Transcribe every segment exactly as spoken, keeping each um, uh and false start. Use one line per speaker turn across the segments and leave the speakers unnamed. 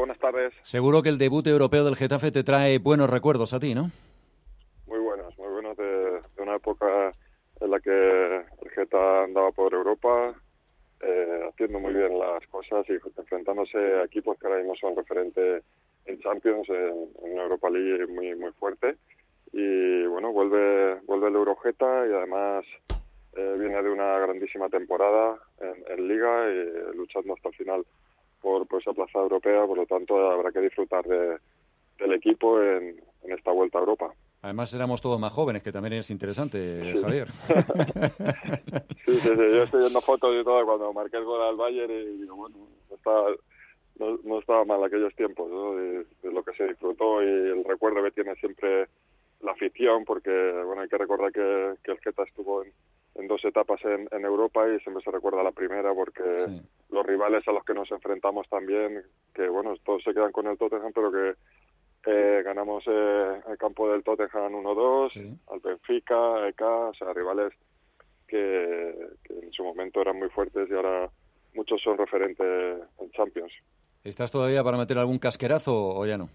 buenas tardes.
Seguro que el debut europeo del Getafe te trae buenos recuerdos a ti, ¿no?
Muy buenos, muy buenos de, de una época en la que el Geta andaba por Europa, eh, haciendo muy bien las cosas y enfrentándose a equipos que ahora mismo son referentes en Champions, en, en una Europa League muy muy fuerte. Y bueno, vuelve vuelve el Eurogeta y además eh, viene de una grandísima temporada en, en Liga y luchando hasta el final por, por esa plaza europea, por lo tanto habrá que disfrutar de, del equipo en, en esta vuelta a Europa.
Además éramos todos más jóvenes, que también es interesante,
Sí.
Javier.
sí, sí, sí, yo estoy viendo fotos y todo cuando marqué el gol al Bayern y digo, bueno, no estaba, no, no estaba mal aquellos tiempos, ¿no? De, de lo que se disfrutó y el recuerdo que tiene siempre la afición, porque bueno, hay que recordar que, que el Geta estuvo en, en dos etapas en, en Europa y siempre se recuerda la primera porque sí. Los rivales a los que nos enfrentamos también, que bueno, todos se quedan con el Tottenham, pero que eh, ganamos eh, el campo del Tottenham uno dos, sí. Al Benfica, E K, o sea, rivales que, que en su momento eran muy fuertes y ahora muchos son referentes en Champions.
¿Estás todavía para meter algún casquerazo o ya no?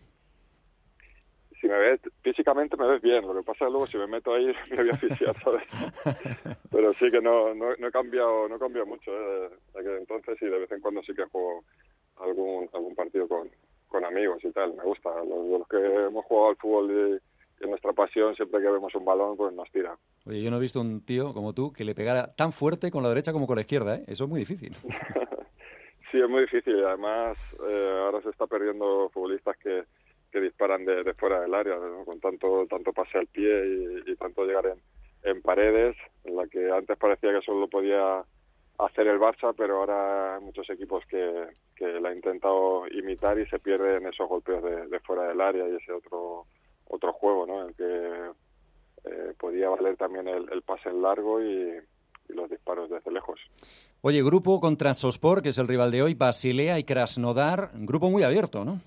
Si me ves, físicamente me ves bien, lo que pasa es que luego si me meto ahí me voy a asfixiar, ¿sabes? Pero sí que no, no, no he cambiado no he cambiado mucho, ¿eh? De que entonces y de vez en cuando sí que juego algún algún partido con, con amigos y tal, me gusta. Los, los que hemos jugado al fútbol y, y nuestra pasión, siempre que vemos un balón, pues nos tira.
Oye, yo no he visto un tío como tú que le pegara tan fuerte con la derecha como con la izquierda, ¿eh? Eso es muy difícil.
Sí, es muy difícil. Además, eh, ahora se está perdiendo futbolistas que que disparan de, de fuera del área, ¿no? Con tanto tanto pase al pie y, y tanto llegar en, en paredes, en la que antes parecía que solo podía hacer el Barça, pero ahora hay muchos equipos que, que la han intentado imitar y se pierden esos golpeos de, de fuera del área y ese otro otro juego, ¿no? En el que eh, podía valer también el, el pase en largo y, y los disparos desde lejos.
Oye, grupo con Trabzonspor, que es el rival de hoy, Basilea y Krasnodar, grupo muy abierto, ¿no?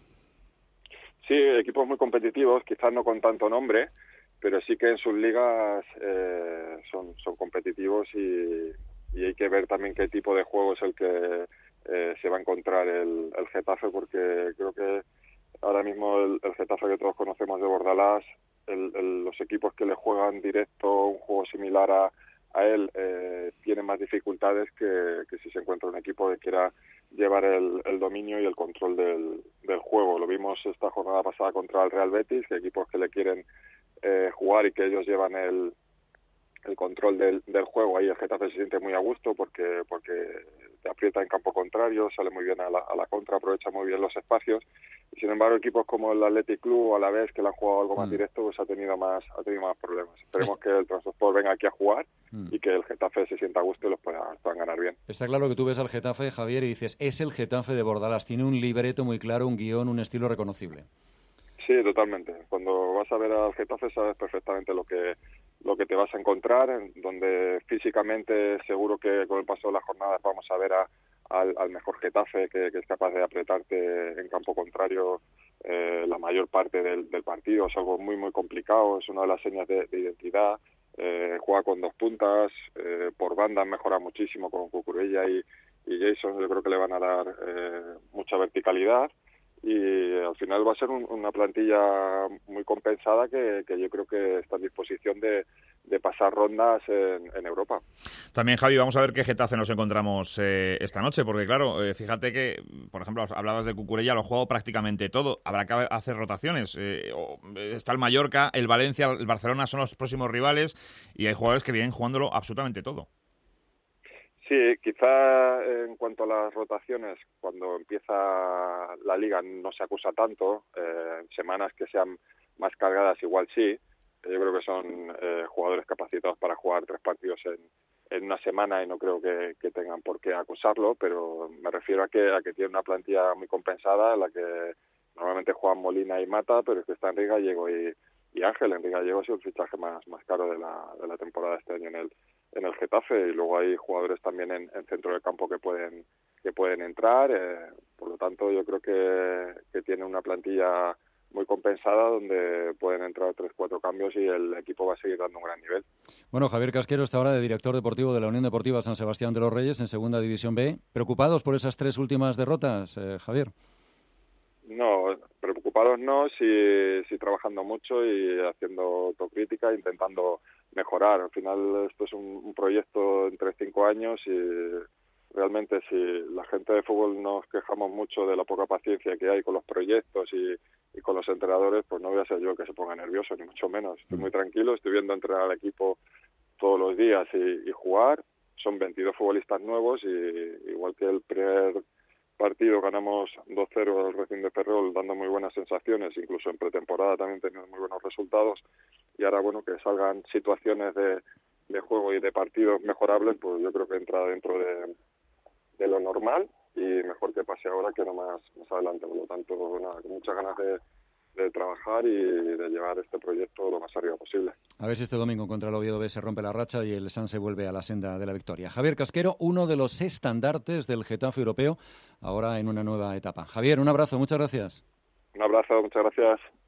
Sí, equipos muy competitivos, quizás no con tanto nombre, pero sí que en sus ligas eh, son, son competitivos y, y hay que ver también qué tipo de juego es el que eh, se va a encontrar el, el Getafe, porque creo que ahora mismo el, el Getafe que todos conocemos de Bordalás, el, el, los equipos que le juegan directo un juego similar a, a él eh, tienen más dificultades que, que si se encuentra un equipo que quiera llevar el, el dominio y el control del, del juego. Lo vimos esta jornada pasada contra el Real Betis, que equipos que le quieren eh, jugar y que ellos llevan el, el control del, del juego. Ahí el Getafe se siente muy a gusto porque porque te aprieta en campo contrario, sale muy bien a la, a la contra, aprovecha muy bien los espacios. Y sin embargo, equipos como el Athletic Club o a la vez que le han jugado algo más mm. directo, pues ha tenido más ha tenido más problemas. Esperemos que el Trabzonspor venga aquí a jugar mm. y que el Getafe se sienta a gusto y los puedan, puedan ganar bien.
Está claro que tú ves al Getafe, Javier, y dices, es el Getafe de Bordalás. Tiene un libreto muy claro, un guión, un estilo reconocible.
Sí, totalmente. Cuando vas a ver al Getafe sabes perfectamente lo que lo que te vas a encontrar, donde físicamente seguro que con el paso de las jornadas vamos a ver a, al, al mejor Getafe que, que es capaz de apretarte en campo contrario eh, la mayor parte del, del partido. Es algo muy muy complicado, es una de las señas de, de identidad. Eh, juega con dos puntas, eh, por banda mejora muchísimo con Cucurella y, y Jason. Yo creo que le van a dar eh, mucha verticalidad. Y al final va a ser un, una plantilla muy compensada que, que yo creo que está en disposición de, de pasar rondas en, en Europa.
También, Javi, vamos a ver qué Getafe nos encontramos eh, esta noche, porque claro, eh, fíjate que, por ejemplo, hablabas de Cucurella, lo ha jugado prácticamente todo, habrá que hacer rotaciones, eh, está el Mallorca, el Valencia, el Barcelona son los próximos rivales y hay jugadores que vienen jugándolo absolutamente todo.
Sí, quizá en cuanto a las rotaciones, cuando empieza la liga no se acusa tanto, eh, en semanas que sean más cargadas igual sí, yo creo que son eh, jugadores capacitados para jugar tres partidos en, en una semana y no creo que, que tengan por qué acusarlo, pero me refiero a que a que tiene una plantilla muy compensada, en la que normalmente juegan Molina y Mata, pero es que está Enrique Gallego y, y Ángel. Enrique Gallego ha sido el fichaje más, más caro de la, de la temporada este año en el en el Getafe, y luego hay jugadores también en, en centro del campo que pueden que pueden entrar, eh, por lo tanto yo creo que, que tiene una plantilla muy compensada donde pueden entrar tres, cuatro cambios y el equipo va a seguir dando un gran nivel.
Bueno, Javier Casquero está ahora de director deportivo de la Unión Deportiva San Sebastián de los Reyes en Segunda División B. ¿Preocupados por esas tres últimas derrotas, eh, Javier?
No, preocupados no, sí, sí trabajando mucho y haciendo autocrítica, intentando mejorar. Al final esto es un, un proyecto entre cinco años y realmente si la gente de fútbol nos quejamos mucho de la poca paciencia que hay con los proyectos y, y con los entrenadores, pues no voy a ser yo que se ponga nervioso, ni mucho menos. Estoy muy tranquilo, estoy viendo entrenar al equipo todos los días y, y jugar. Son veintidós futbolistas nuevos y igual que el primer partido ganamos dos cero al Racing de Ferrol, dando muy buenas sensaciones, incluso en pretemporada también teniendo muy buenos resultados, y ahora bueno, que salgan situaciones de, de juego y de partidos mejorables, pues yo creo que entra dentro de, de lo normal y mejor que pase ahora que no más, más adelante. Por lo tanto, nada, con muchas ganas de, de trabajar y de llevar este proyecto lo más arriba posible.
A ver si este domingo contra el Oviedo B se rompe la racha y el Sanse vuelve a la senda de la victoria. Javier Casquero, uno de los estandartes del Getafe europeo, ahora en una nueva etapa. Javier, un abrazo, muchas gracias.
Un abrazo, muchas gracias.